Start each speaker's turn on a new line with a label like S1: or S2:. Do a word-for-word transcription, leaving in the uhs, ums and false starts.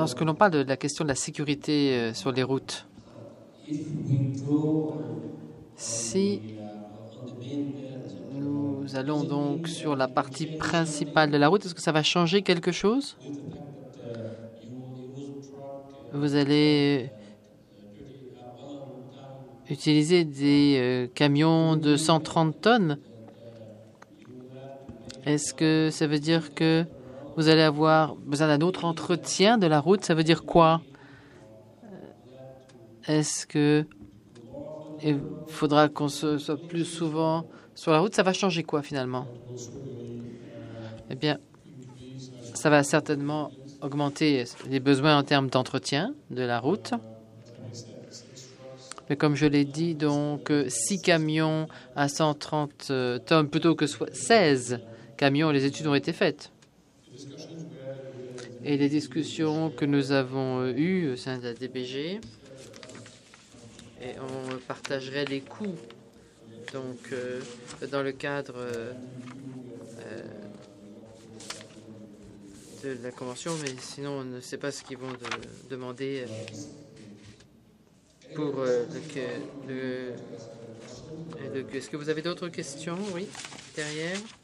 S1: lorsque l'on parle de la question de la sécurité euh, sur les routes, si nous allons donc sur la partie principale de la route, est-ce que ça va changer quelque chose? Vous allez utiliser des euh, camions de cent trente tonnes. Est-ce que ça veut dire que vous allez avoir besoin d'un autre entretien de la route? Ça veut dire quoi? Est-ce que il faudra qu'on se soit plus souvent sur la route? Ça va changer quoi finalement? Eh bien, ça va certainement augmenter les besoins en termes d'entretien de la route. Mais comme je l'ai dit, donc six camions à cent trente tonnes plutôt que seize camions, les études ont été faites. Et les discussions que nous avons eues au sein de la D B G, et on partagerait les coûts donc euh, dans le cadre euh, de la convention, mais sinon on ne sait pas ce qu'ils vont de, demander pour euh, le, le, le... Est-ce que vous avez d'autres questions? Oui, derrière.